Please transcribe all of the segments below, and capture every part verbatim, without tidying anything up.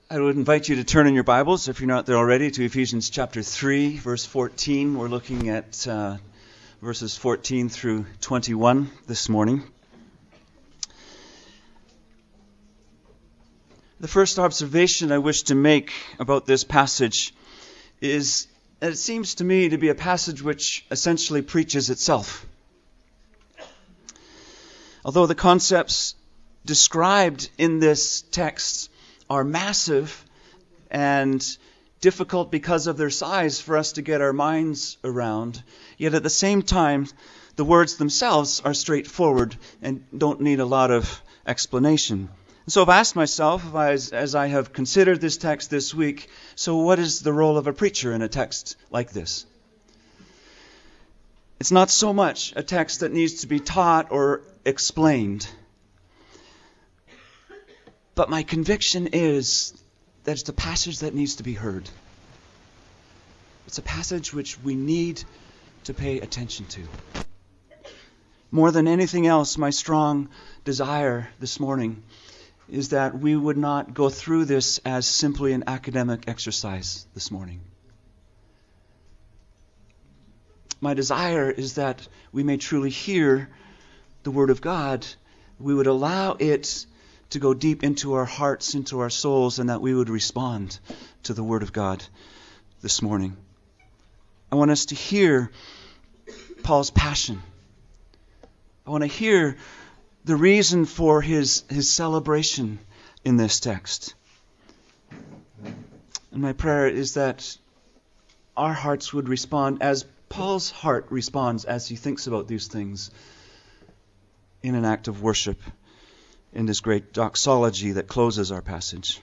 I would invite you to turn in your Bibles, if you're not there already, to Ephesians chapter three, verse fourteen. We're looking at uh, verses fourteen through twenty-one this morning. The first observation I wish to make about this passage is that it seems to me to be a passage which essentially preaches itself. Although the concepts described in this text are massive and difficult because of their size for us to get our minds around, yet at the same time, the words themselves are straightforward and don't need a lot of explanation. And so I've asked myself, as, as I have considered this text this week, so what is the role of a preacher in a text like this? It's not so much a text that needs to be taught or explained. But my conviction is that it's a passage that needs to be heard. It's a passage which we need to pay attention to. More than anything else, my strong desire this morning is that we would not go through this as simply an academic exercise this morning. My desire is that we may truly hear the Word of God. We would allow it to go deep into our hearts, into our souls, and that we would respond to the Word of God this morning. I want us to hear Paul's passion. I want to hear the reason for his, his celebration in this text. And my prayer is that our hearts would respond as Paul's heart responds as he thinks about these things in an act of worship, in this great doxology that closes our passage.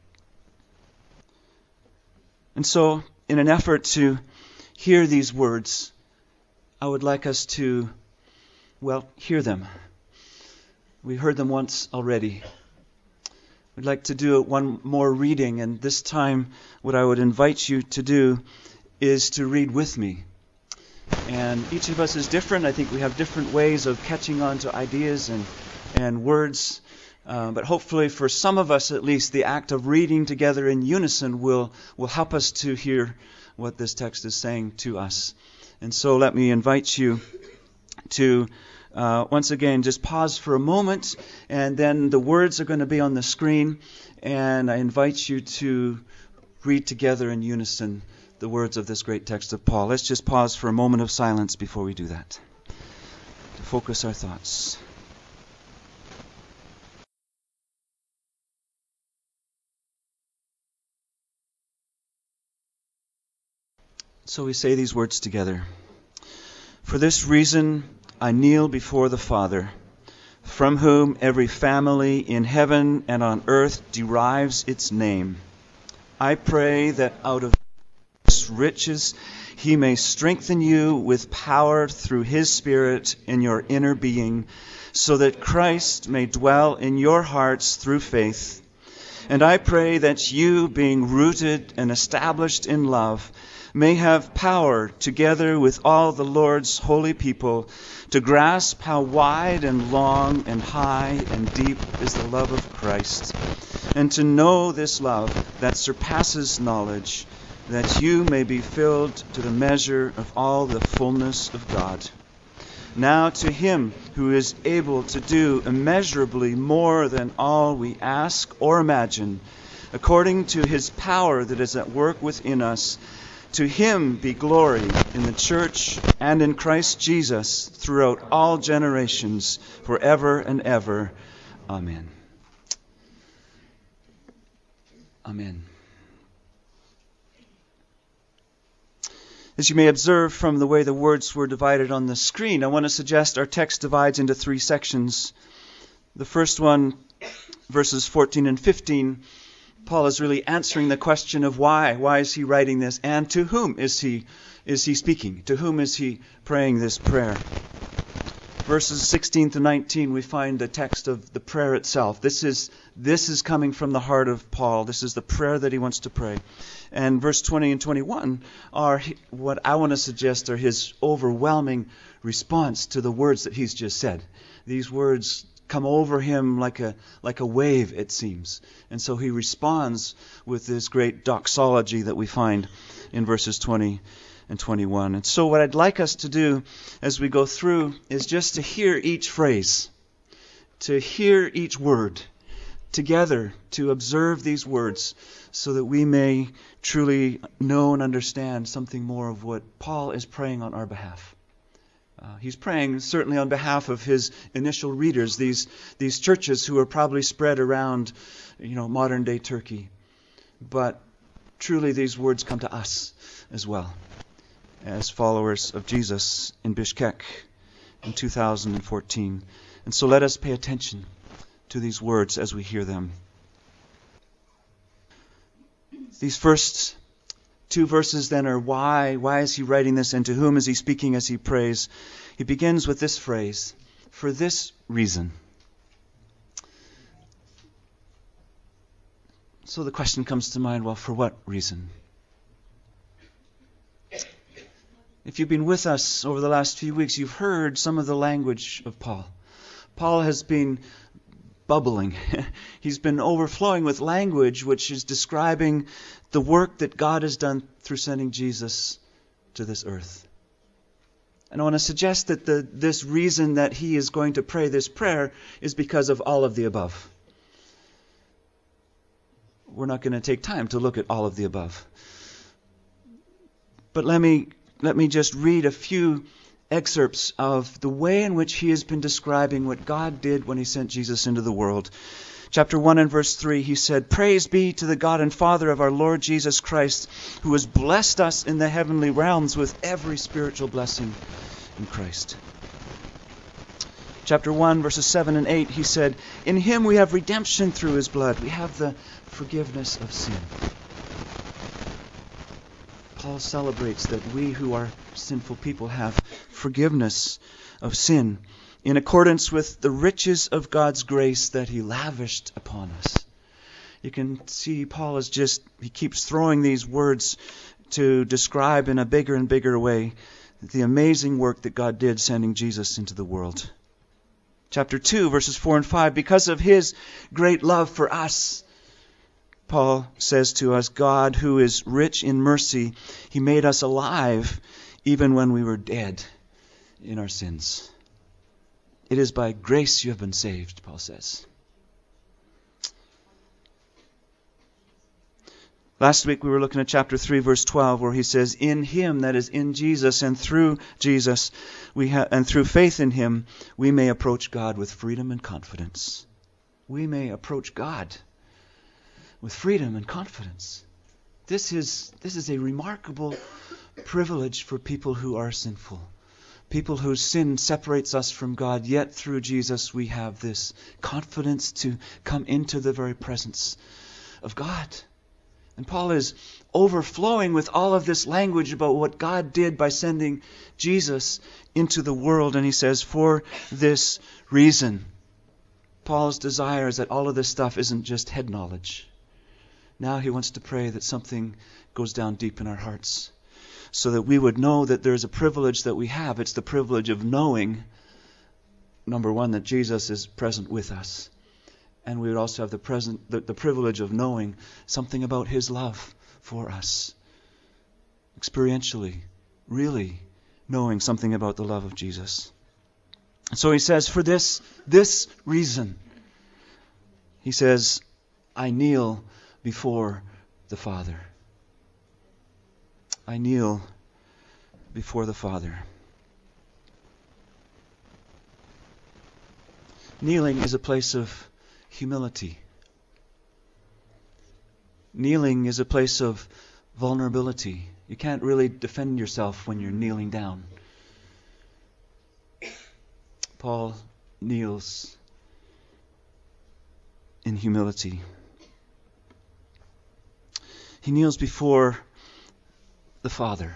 And so, in an effort to hear these words, I would like us to, well, hear them. We heard them once already. We'd like to do one more reading, and this time what I would invite you to do is to read with me. And each of us is different. I think we have different ways of catching on to ideas and and words, uh, but hopefully for some of us at least, the act of reading together in unison will, will help us to hear what this text is saying to us. And so let me invite you to uh, once again just pause for a moment, and then the words are going to be on the screen, and I invite you to read together in unison the words of this great text of Paul. Let's just pause for a moment of silence before we do that, to focus our thoughts. So we say these words together. For this reason I kneel before the Father, from whom every family in heaven and on earth derives its name. I pray that out of His riches He may strengthen you with power through His Spirit in your inner being, so that Christ may dwell in your hearts through faith. And I pray that you, being rooted and established in love, may have power, together with all the Lord's holy people, to grasp how wide and long and high and deep is the love of Christ, and to know this love that surpasses knowledge, that you may be filled to the measure of all the fullness of God. Now to Him who is able to do immeasurably more than all we ask or imagine, according to His power that is at work within us, to Him be glory in the church and in Christ Jesus throughout all generations, forever and ever. Amen. Amen. As you may observe from the way the words were divided on the screen, I want to suggest our text divides into three sections. The first one, verses fourteen and fifteen, Paul is really answering the question of why. Why is he writing this? And to whom is he is he speaking? To whom is he praying this prayer? Verses sixteen to nineteen, we find the text of the prayer itself. This is this is coming from the heart of Paul. This is the prayer that he wants to pray. And verse twenty and twenty-one are what I want to suggest are his overwhelming response to the words that he's just said. These words come over him like a like a wave, it seems. And so he responds with this great doxology that we find in verses twenty and twenty-one. And so what I'd like us to do as we go through is just to hear each phrase, to hear each word together, to observe these words so that we may truly know and understand something more of what Paul is praying on our behalf. Uh, he's praying certainly on behalf of his initial readers, these these churches who are probably spread around, you know, modern day Turkey. But truly these words come to us as well, as followers of Jesus in Bishkek in two thousand fourteen. And so let us pay attention to these words as we hear them. These first two verses then are why. Why is he writing this, and to whom is he speaking as he prays? He begins with this phrase, for this reason. So the question comes to mind, well, for what reason? If you've been with us over the last few weeks, you've heard some of the language of Paul. Paul has been bubbling. He's been overflowing with language which is describing the work that God has done through sending Jesus to this earth. And I want to suggest that the, this reason that he is going to pray this prayer is because of all of the above. We're not going to take time to look at all of the above. But let me let me just read a few excerpts of the way in which he has been describing what God did when he sent Jesus into the world. Chapter one and verse three, he said, "Praise be to the God and Father of our Lord Jesus Christ, who has blessed us in the heavenly realms with every spiritual blessing in Christ." Chapter one, verses seven and eight, he said, "In him we have redemption through his blood." We have the forgiveness of sin. Paul celebrates that we who are sinful people have forgiveness of sin in accordance with the riches of God's grace that he lavished upon us. You can see Paul is just, he keeps throwing these words to describe in a bigger and bigger way the amazing work that God did sending Jesus into the world. Chapter two, verses four and five, because of his great love for us, Paul says to us, God, who is rich in mercy, he made us alive even when we were dead in our sins. It is by grace you have been saved, Paul says. Last week we were looking at chapter three, verse twelve, where he says, in him, that is in Jesus, and through Jesus, we ha- and through faith in him, we may approach God with freedom and confidence. We may approach God with freedom and confidence. This is this is a remarkable privilege for people who are sinful. People whose sin separates us from God, yet through Jesus we have this confidence to come into the very presence of God. And Paul is overflowing with all of this language about what God did by sending Jesus into the world. And he says, for this reason. Paul's desire is that all of this stuff isn't just head knowledge. Now he wants to pray that something goes down deep in our hearts, so that we would know that there's a privilege that we have. It's the privilege of knowing, number one, that Jesus is present with us. And we would also have the present, the, the privilege of knowing something about his love for us. Experientially, really knowing something about the love of Jesus. So he says, for this, this reason, he says, I kneel before the Father. I kneel before the Father. Kneeling is a place of humility. Kneeling is a place of vulnerability. You can't really defend yourself when you're kneeling down. Paul kneels in humility. He kneels before the Father.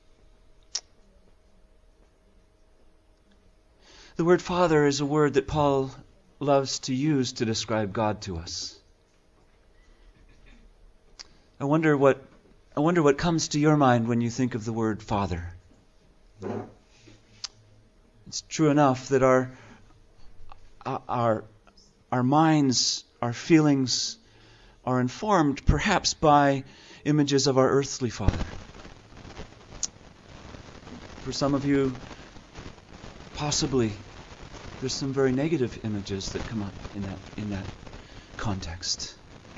The word Father is a word that Paul loves to use to describe God to us. I wonder what I wonder what comes to your mind when you think of the word Father. It's true enough that our our, our minds, our feelings are informed perhaps by images of our earthly father. For some of you, possibly there's some very negative images that come up in that in that context.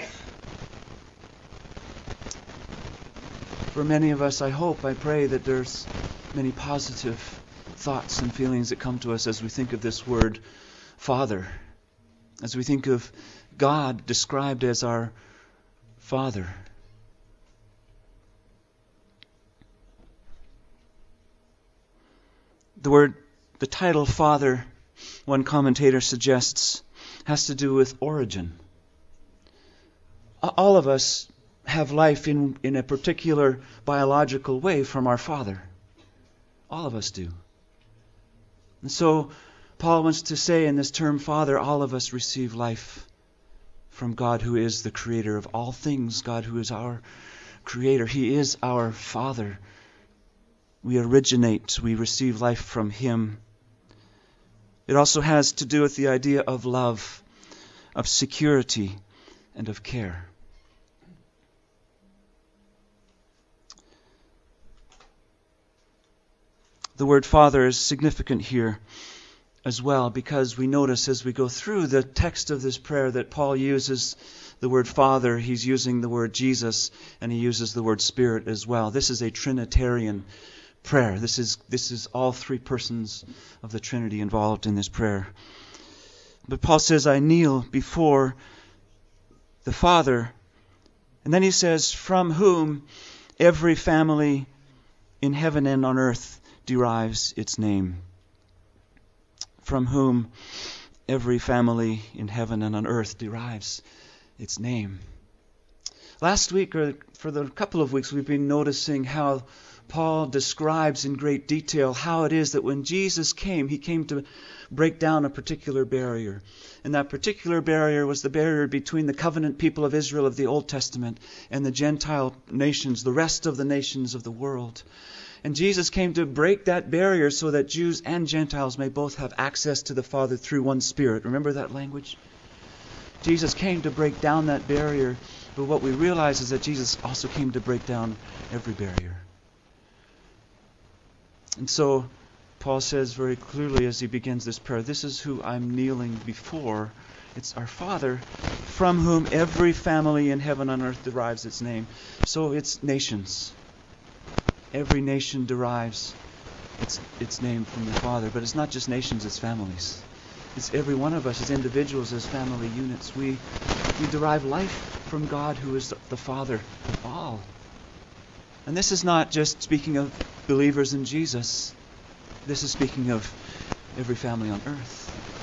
For many of us, I hope, I pray that there's many positive thoughts and feelings that come to us as we think of this word Father, as we think of God described as our Father. The word, the title Father, one commentator suggests, has to do with origin. All of us have life in, in a particular biological way from our Father. All of us do. And so Paul wants to say in this term Father, all of us receive life from God who is the creator of all things, God who is our creator. He is our Father. We originate, we receive life from Him. It also has to do with the idea of love, of security, and of care. The word Father is significant here as well, because we notice as we go through the text of this prayer that Paul uses the word Father, he's using the word Jesus, and he uses the word Spirit as well. This is a Trinitarian prayer. This is this is all three persons of the Trinity involved in this prayer. But Paul says, I kneel before the Father. And then he says, from whom every family in heaven and on earth derives its name. From whom every family in heaven and on earth derives its name. Last week, or for the couple of weeks, we've been noticing how Paul describes in great detail how it is that when Jesus came, He came to break down a particular barrier. And that particular barrier was the barrier between the covenant people of Israel of the Old Testament and the Gentile nations, the rest of the nations of the world. And Jesus came to break that barrier so that Jews and Gentiles may both have access to the Father through one Spirit. Remember that language? Jesus came to break down that barrier, but what we realize is that Jesus also came to break down every barrier. And so Paul says very clearly as he begins this prayer, this is who I'm kneeling before. It's our Father, from whom every family in heaven and earth derives its name. So it's nations. Every nation derives its its name from the Father. But it's not just nations, it's families. It's every one of us as individuals, as family units. We, we derive life from God who is the Father of all. And this is not just speaking of believers in Jesus. This is speaking of every family on earth.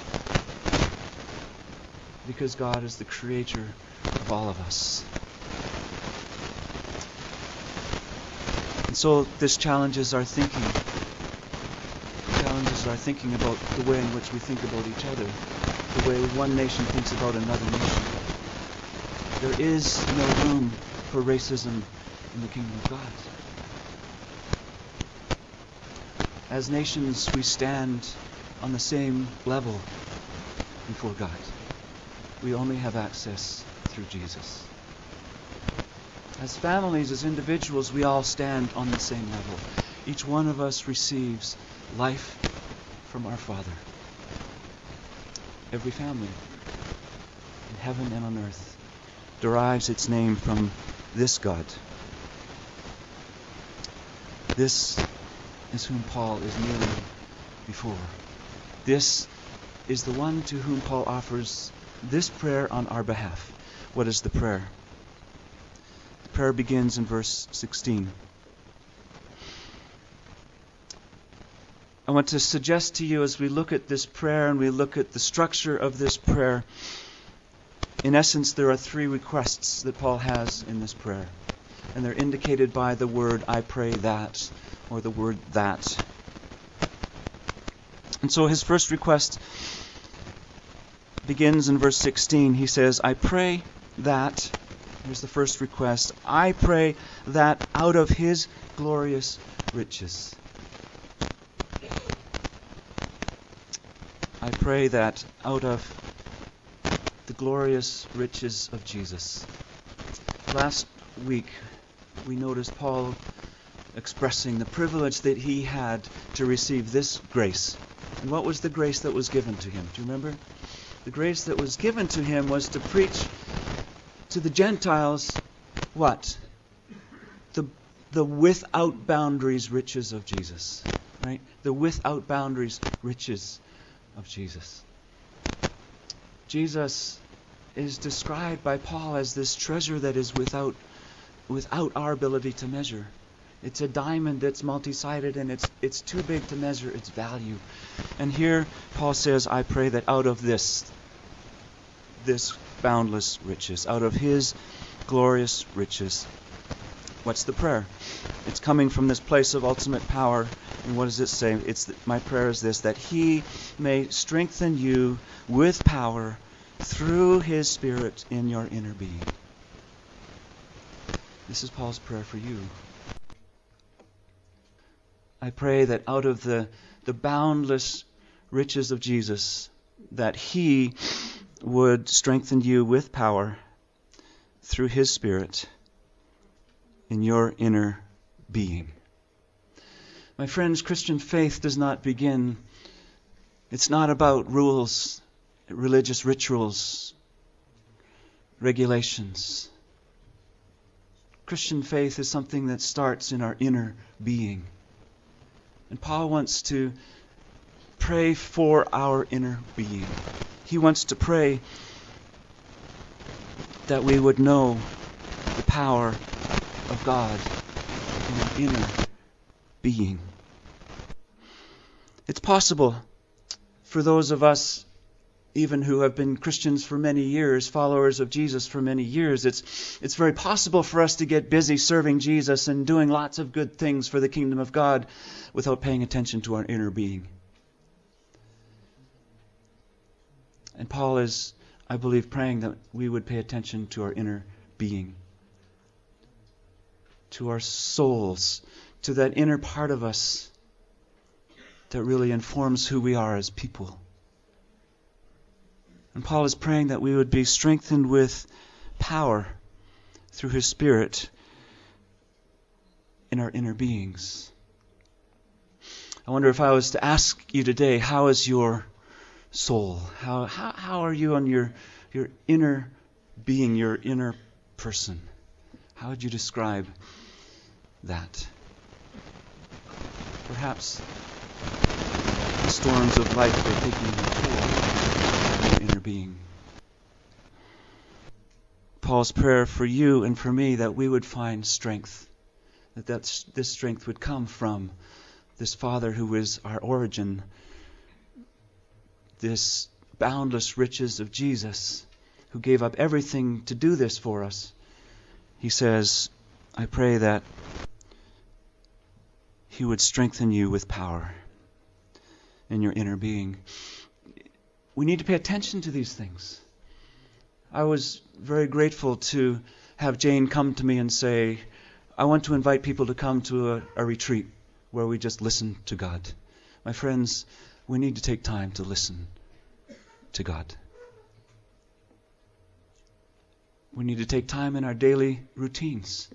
Because God is the creator of all of us. And so this challenges our thinking. Challenges our thinking about the way in which we think about each other. The way one nation thinks about another nation. There is no room for racism in the kingdom of God. As nations, we stand on the same level before God. We only have access through Jesus. As families, as individuals, we all stand on the same level. Each one of us receives life from our Father. Every family in heaven and on earth derives its name from this God. This is whom Paul is kneeling before. This is the one to whom Paul offers this prayer on our behalf. What is the prayer? The prayer begins in verse sixteen. I want to suggest to you as we look at this prayer and we look at the structure of this prayer, in essence there are three requests that Paul has in this prayer. And they're indicated by the word I pray that, or the word that. And so his first request begins in verse sixteen. He says, I pray that, here's the first request, I pray that out of His glorious riches. I pray that out of the glorious riches of Jesus. Last week, we noticed Paul expressing the privilege that he had to receive this grace. And what was the grace that was given to him? Do you remember? The grace that was given to him was to preach to the Gentiles what? The, the without boundaries riches of Jesus. Right? The without boundaries riches of Jesus. Jesus is described by Paul as this treasure that is without without our ability to measure. It's a diamond that's multi-sided, and it's it's too big to measure its value. And here Paul says, I pray that out of this, this boundless riches, out of his glorious riches. What's the prayer? It's coming from this place of ultimate power. And what does it say? It's my prayer is this, that he may strengthen you with power through his Spirit in your inner being. This is Paul's prayer for you. I pray that out of the, the boundless riches of Jesus, that he would strengthen you with power through his Spirit in your inner being. My friends, Christian faith does not begin, it's not about rules, religious rituals, regulations. Christian faith is something that starts in our inner being. And Paul wants to pray for our inner being. He wants to pray that we would know the power of God in our inner being. It's possible for those of us, even who have been Christians for many years, followers of Jesus for many years, it's it's very possible for us to get busy serving Jesus and doing lots of good things for the kingdom of God without paying attention to our inner being. And Paul is, I believe, praying that we would pay attention to our inner being, to our souls, to that inner part of us that really informs who we are as people. And Paul is praying that we would be strengthened with power through his Spirit in our inner beings. I wonder if I was to ask you today, how is your soul? How how, how are you on your, your inner being, your inner person? How would you describe that? Perhaps the storms of life are taking a toll on your inner being. Paul's prayer for you and for me, that we would find strength, that that's, this strength would come from this Father who is our origin, this boundless riches of Jesus, who gave up everything to do this for us. He says, I pray that he would strengthen you with power in your inner being. We need to pay attention to these things. I was very grateful to have Jane come to me and say, I want to invite people to come to a, a retreat where we just listen to God. My friends, we need to take time to listen to God. We need to take time in our daily routines.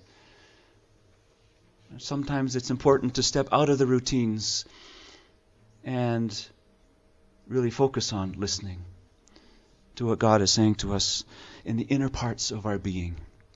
Sometimes it's important to step out of the routines and really focus on listening to what God is saying to us in the inner parts of our being.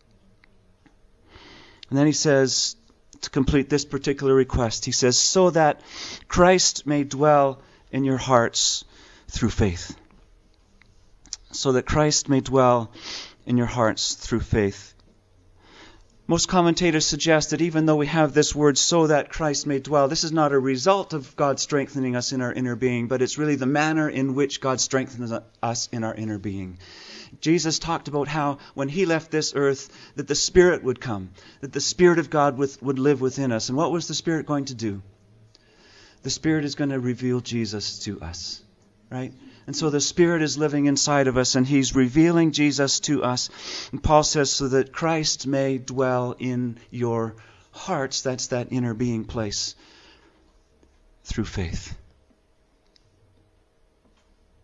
And then he says, to complete this particular request, he says, so that Christ may dwell in your hearts through faith. So that Christ may dwell in your hearts through faith. Most commentators suggest that even though we have this word, so that Christ may dwell, this is not a result of God strengthening us in our inner being, but it's really the manner in which God strengthens us in our inner being. Jesus talked about how when he left this earth, that the Spirit would come, that the Spirit of God would, would live within us. And what was the Spirit going to do? The Spirit is going to reveal Jesus to us, right? And so the Spirit is living inside of us, and he's revealing Jesus to us. And Paul says, so that Christ may dwell in your hearts. That's that inner being place through faith.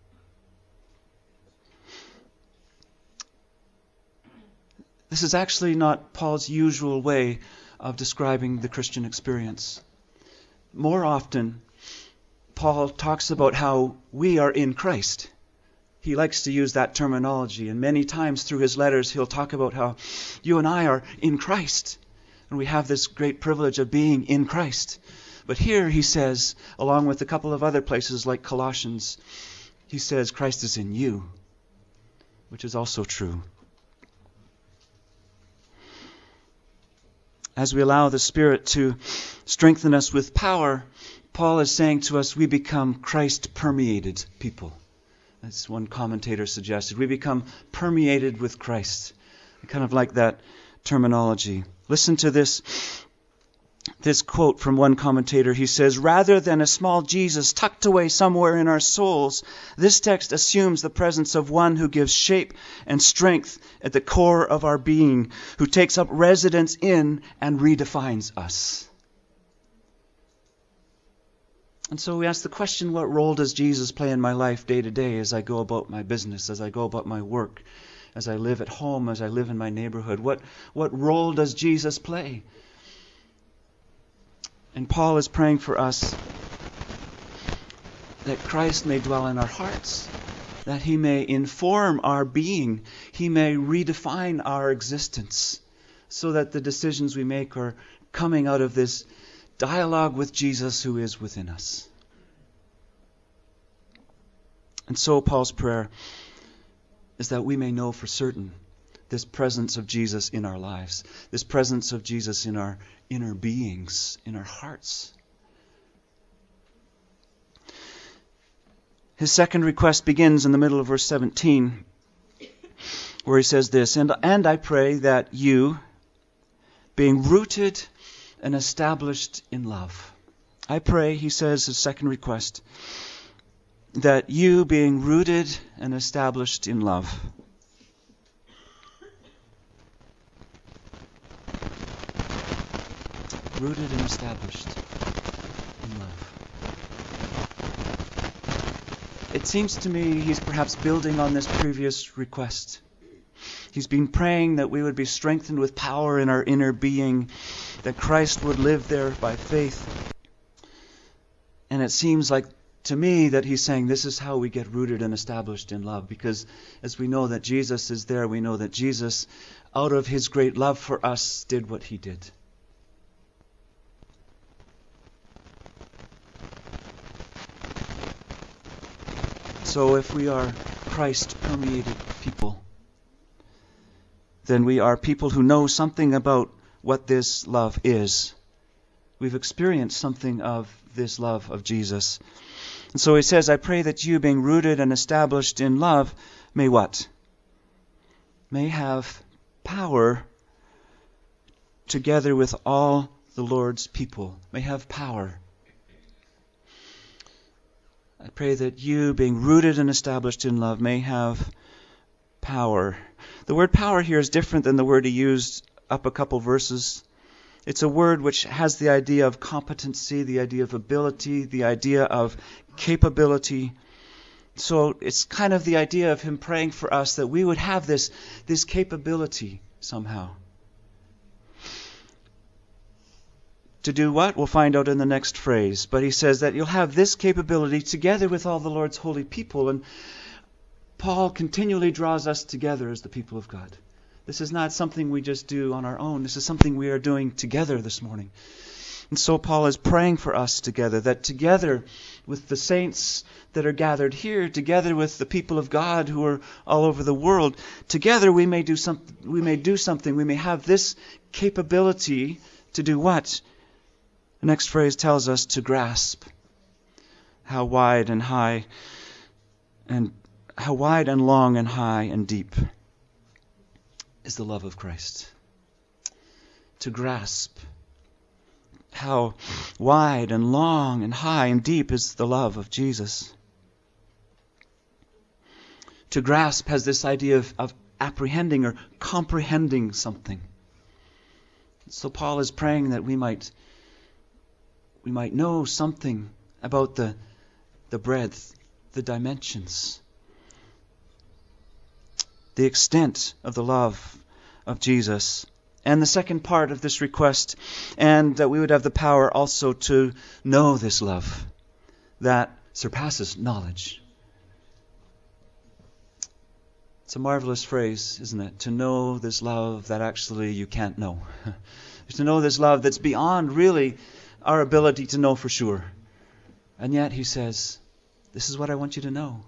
This is actually not Paul's usual way of describing the Christian experience. More often, Paul talks about how we are in Christ. He likes to use that terminology, and many times through his letters he'll talk about how you and I are in Christ, and we have this great privilege of being in Christ. But here he says, along with a couple of other places like Colossians, he says Christ is in you, which is also true. As we allow the Spirit to strengthen us with power, Paul is saying to us we become Christ-permeated people. As one commentator suggested, we become permeated with Christ. I kind of like that terminology. Listen to this, this quote from one commentator. He says, rather than a small Jesus tucked away somewhere in our souls, this text assumes the presence of one who gives shape and strength at the core of our being, who takes up residence in and redefines us. And so we ask the question, what role does Jesus play in my life day to day as I go about my business, as I go about my work, as I live at home, as I live in my neighborhood? What, what role does Jesus play? And Paul is praying for us that Christ may dwell in our hearts, that he may inform our being, he may redefine our existence, so that the decisions we make are coming out of this dialogue with Jesus who is within us. And so Paul's prayer is that we may know for certain this presence of Jesus in our lives, this presence of Jesus in our inner beings, in our hearts. His second request begins in the middle of verse seventeen, where he says this, and, and I pray that you, being rooted and established in love. I pray, he says, his second request, that you, being rooted and established in love. Rooted and established in love. It seems to me he's perhaps building on this previous request. He's been praying that we would be strengthened with power in our inner being, that Christ would live there by faith. And it seems like to me that he's saying this is how we get rooted and established in love, because as we know that Jesus is there, we know that Jesus, out of his great love for us, did what he did. So if we are Christ-permeated people, then we are people who know something about what this love is. We've experienced something of this love of Jesus. And so he says, I pray that you, being rooted and established in love, may what? May have power together with all the Lord's people. May have power. I pray that you, being rooted and established in love, may have power. The word power here is different than the word he used up a couple verses. It's a word which has the idea of competency, the idea of ability, the idea of capability. So it's kind of the idea of him praying for us that we would have this, this capability somehow. To do what? We'll find out in the next phrase. But he says that you'll have this capability together with all the Lord's holy people. And Paul continually draws us together as the people of God. This is not something we just do on our own. This is something we are doing together this morning. And so Paul is praying for us together, that together with the saints that are gathered here, together with the people of God who are all over the world, together we may do something. We may do something. We may have this capability to do what? The next phrase tells us to grasp how wide and high and how wide and long and high and deep is the love of Christ. To grasp how wide and long and high and deep is the love of Jesus. To grasp has this idea of, of apprehending or comprehending something. So Paul is praying that we might we might know something about the the breadth, the dimensions, the extent of the love of Jesus. And the second part of this request, and that we would have the power also to know this love that surpasses knowledge. It's a marvelous phrase, isn't it? To know this love that actually you can't know. To know this love that's beyond really our ability to know for sure. And yet he says, this is what I want you to know.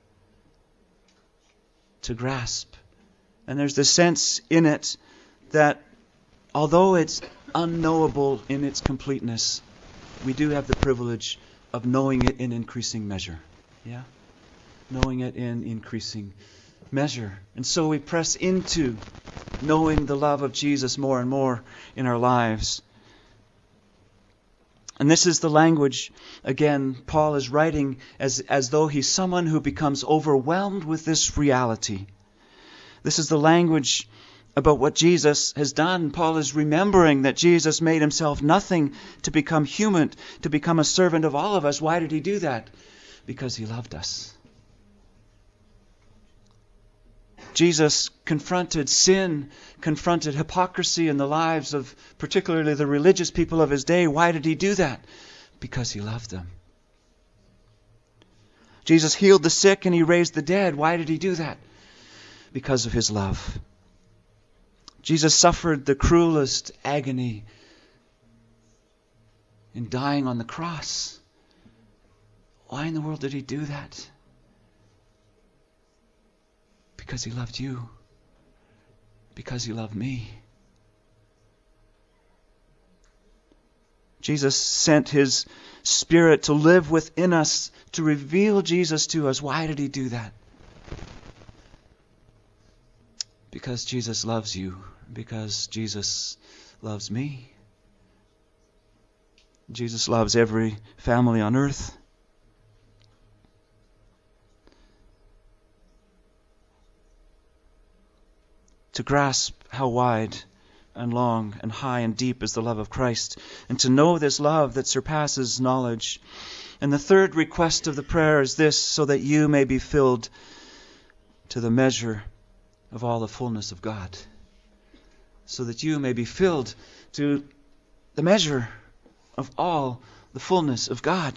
To grasp. And there's this sense in it that although it's unknowable in its completeness, we do have the privilege of knowing it in increasing measure. Yeah? Knowing it in increasing measure. And so we press into knowing the love of Jesus more and more in our lives. And this is the language, again, Paul is writing as, as though he's someone who becomes overwhelmed with this reality. This is the language about what Jesus has done. Paul is remembering that Jesus made himself nothing to become human, to become a servant of all of us. Why did he do that? Because he loved us. Jesus confronted sin, confronted hypocrisy in the lives of particularly the religious people of his day. Why did he do that? Because he loved them. Jesus healed the sick and he raised the dead. Why did he do that? Because of his love. Jesus suffered the cruelest agony in dying on the cross. Why in the world did he do that? Because he loved you. Because he loved me. Jesus sent his Spirit to live within us, to reveal Jesus to us. Why did he do that? Because Jesus loves you. Because Jesus loves me. Jesus loves every family on earth. To grasp how wide and long and high and deep is the love of Christ, and to know this love that surpasses knowledge. And the third request of the prayer is this, so that you may be filled to the measure of all the fullness of God. So that you may be filled to the measure of all the fullness of God.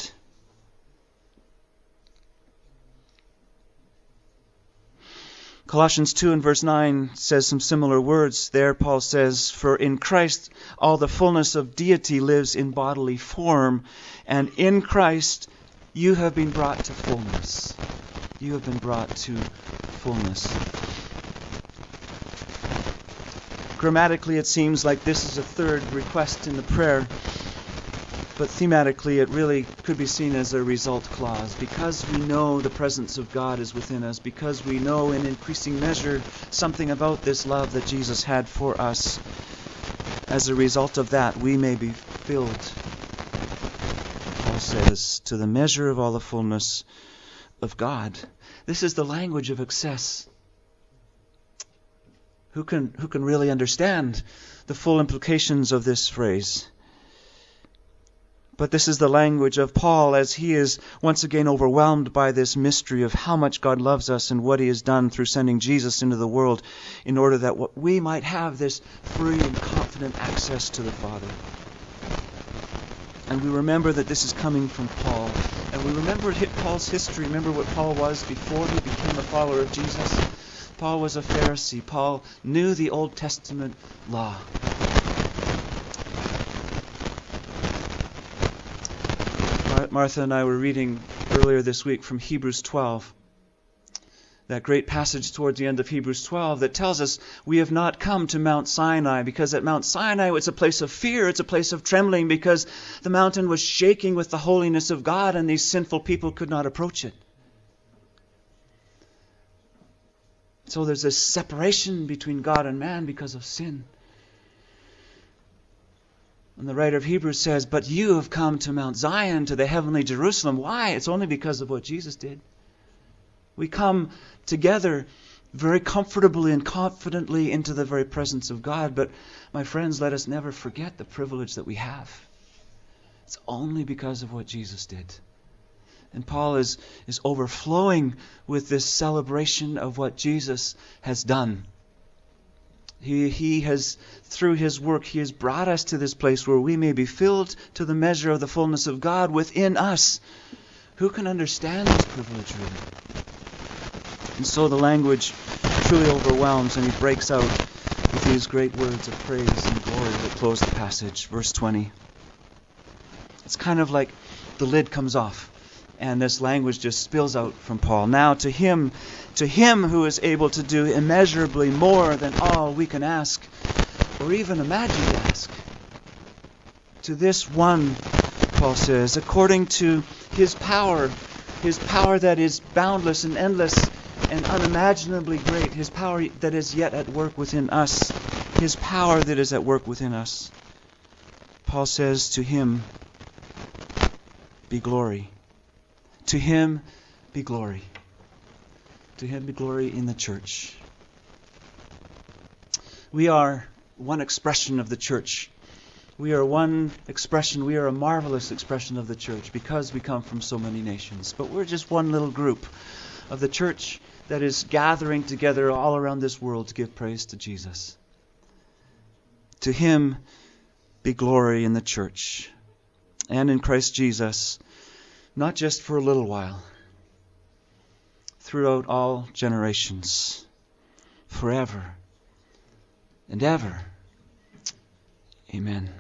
Colossians two and verse nine says some similar words. There Paul says, "For in Christ all the fullness of deity lives in bodily form, and in Christ you have been brought to fullness." You have been brought to fullness. Grammatically, it seems like this is a third request in the prayer, but thematically it really could be seen as a result clause. Because we know the presence of God is within us, because we know in increasing measure something about this love that Jesus had for us, as a result of that we may be filled, Paul says, to the measure of all the fullness of God. This is the language of excess. Who can, who can really understand the full implications of this phrase? But this is the language of Paul as he is once again overwhelmed by this mystery of how much God loves us and what he has done through sending Jesus into the world in order that we might have this free and confident access to the Father. And we remember that this is coming from Paul. And we remember Paul's history. Remember what Paul was before he became a follower of Jesus. Paul was a Pharisee. Paul knew the Old Testament law. Martha and I were reading earlier this week from Hebrews twelve. That great passage towards the end of Hebrews twelve that tells us we have not come to Mount Sinai, because at Mount Sinai it's a place of fear, it's a place of trembling, because the mountain was shaking with the holiness of God and these sinful people could not approach it. So there's this separation between God and man because of sin. And the writer of Hebrews says, but you have come to Mount Zion, to the heavenly Jerusalem. Why? It's only because of what Jesus did. We come together very comfortably and confidently into the very presence of God. But my friends, let us never forget the privilege that we have. It's only because of what Jesus did. And Paul is, is overflowing with this celebration of what Jesus has done. He, he has, through His work, He has brought us to this place where we may be filled to the measure of the fullness of God within us. Who can understand this privilege, really? And so the language truly overwhelms, and he breaks out with these great words of praise and glory that close the passage. Verse twenty. It's kind of like the lid comes off, and this language just spills out from Paul. Now to him, to him who is able to do immeasurably more than all we can ask or even imagine to ask. To this one, Paul says, according to His power, His power that is boundless and endless and unimaginably great, His power that is yet at work within us, His power that is at work within us. Paul says, to Him be glory. To Him be glory. To Him be glory in the church. We are one expression of the church. We are one expression, we are a marvelous expression of the church because we come from so many nations. But we're just one little group of the church that is gathering together all around this world to give praise to Jesus. To Him be glory in the church and in Christ Jesus, not just for a little while, throughout all generations, forever and ever. Amen.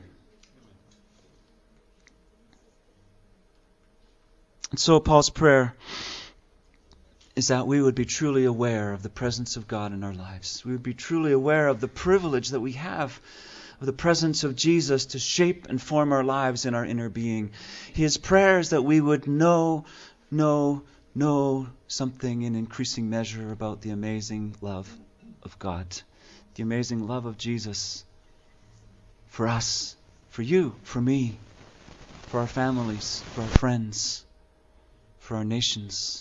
And so Paul's prayer is that we would be truly aware of the presence of God in our lives. We would be truly aware of the privilege that we have of the presence of Jesus to shape and form our lives in our inner being. His prayer is that we would know, know, know something in increasing measure about the amazing love of God, the amazing love of Jesus for us, for you, for me, for our families, for our friends, for our nations.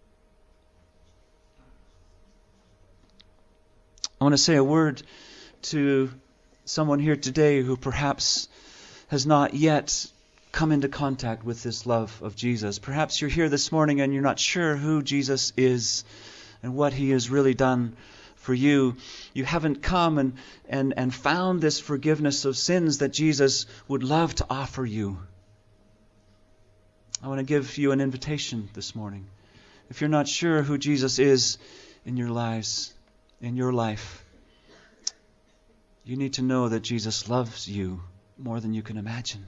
I want to say a word to someone here today who perhaps has not yet come into contact with this love of Jesus. Perhaps you're here this morning and you're not sure who Jesus is and what He has really done for you. You haven't come and, and, and found this forgiveness of sins that Jesus would love to offer you. I want to give you an invitation this morning. If you're not sure who Jesus is in your lives, in your life, you need to know that Jesus loves you more than you can imagine.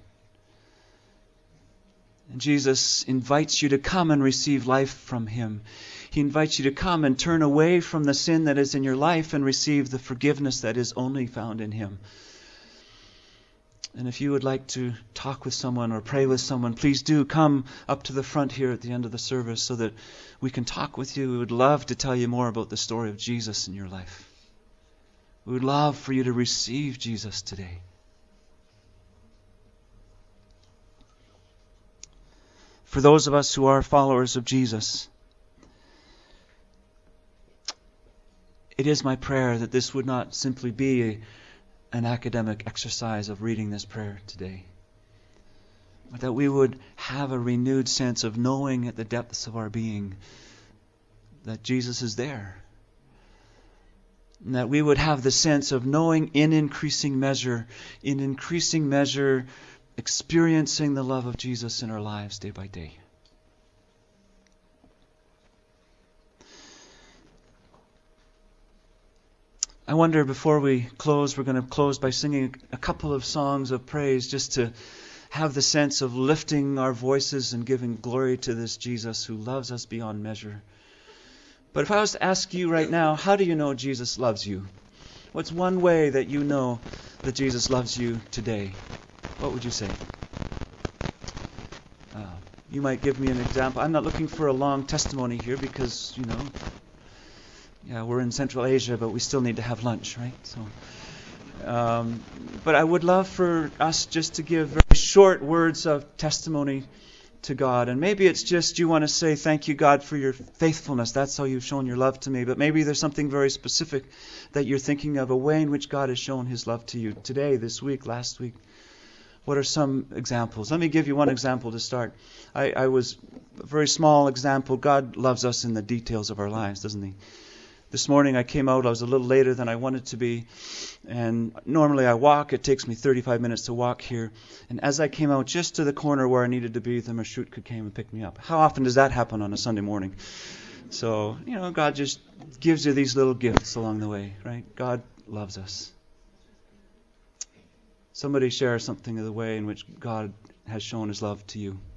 And Jesus invites you to come and receive life from Him. He invites you to come and turn away from the sin that is in your life and receive the forgiveness that is only found in Him. And if you would like to talk with someone or pray with someone, please do come up to the front here at the end of the service so that we can talk with you. We would love to tell you more about the story of Jesus in your life. We would love for you to receive Jesus today. For those of us who are followers of Jesus, it is my prayer that this would not simply be a, an academic exercise of reading this prayer today, but that we would have a renewed sense of knowing at the depths of our being that Jesus is there. And that we would have the sense of knowing in increasing measure, in increasing measure, experiencing the love of Jesus in our lives day by day. I wonder, before we close, we're going to close by singing a couple of songs of praise just to have the sense of lifting our voices and giving glory to this Jesus who loves us beyond measure. But if I was to ask you right now, how do you know Jesus loves you? What's one way that you know that Jesus loves you today? What would you say? Uh, you might give me an example. I'm not looking for a long testimony here because, you know, yeah, we're in Central Asia, but we still need to have lunch, right? So, um, but I would love for us just to give very short words of testimony to God. And maybe it's just you want to say, thank you, God, for your faithfulness. That's how you've shown your love to me. But maybe there's something very specific that you're thinking of, a way in which God has shown His love to you today, this week, last week. What are some examples? Let me give you one example to start. I, I was a very small example. God loves us in the details of our lives, doesn't He? This morning I came out, I was a little later than I wanted to be, and normally I walk. It takes me thirty-five minutes to walk here. And as I came out just to the corner where I needed to be, the Marshrutka came and picked me up. How often does that happen on a Sunday morning? So, you know, God just gives you these little gifts along the way, right? God loves us. Somebody share something of the way in which God has shown his love to you.